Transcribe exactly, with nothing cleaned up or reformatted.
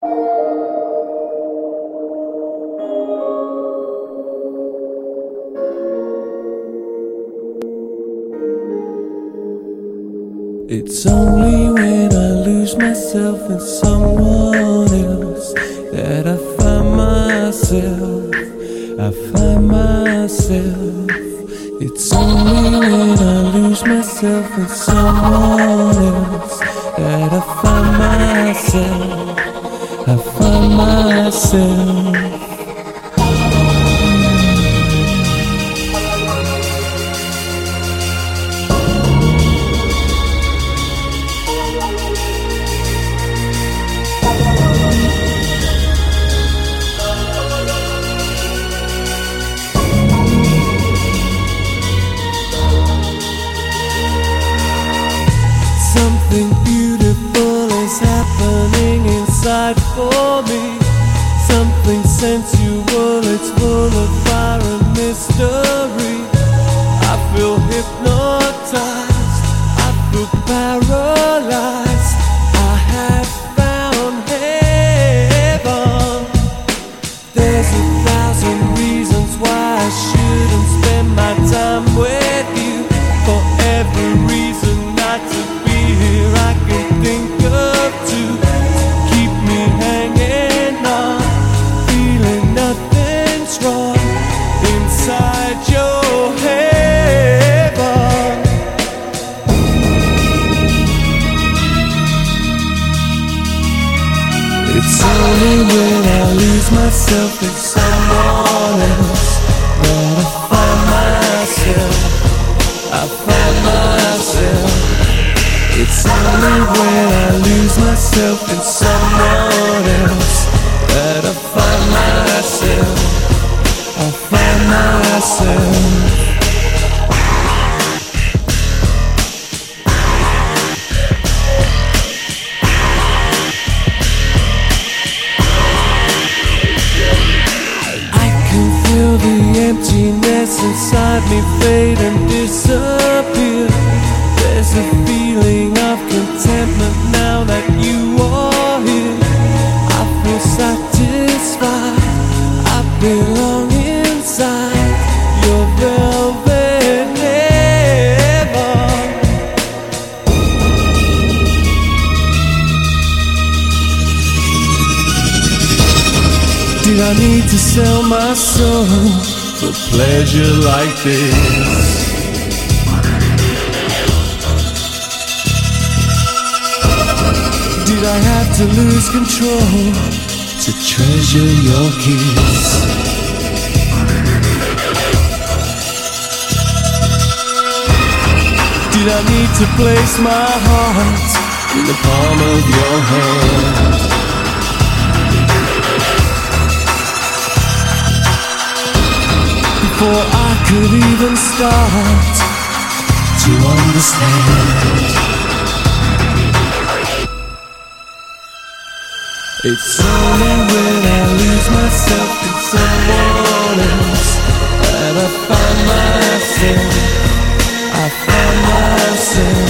It's only when I lose myself in someone else that I find myself, I find myself. It's only when I lose myself in someone else that I find myself, I find myself. Something beautiful is happening inside for me. Something sensual, it's full of fire and mystery. I feel hypnotized, I feel paralyzed. I have found heaven. There's a thousand reasons why I shouldn't spend my time with you. For every reason not to here I can think of to keep me hanging on, feeling nothing's wrong inside your heaven. It's only when I lose myself in someone else that I find myself, I find myself. It's only when I lose myself in someone else that I find myself, I find myself. I can feel the emptiness inside me fade and disappear. There's a feeling of contentment now that you are here. I feel satisfied, I belong inside your velvet heaven. Did I need to sell my soul for pleasure like this? Did I have to lose control to treasure your kiss? Did I need to place my heart in the palm of your hand? Before I could even start to understand. It's only when I lose myself in someone else that I find myself, I find myself.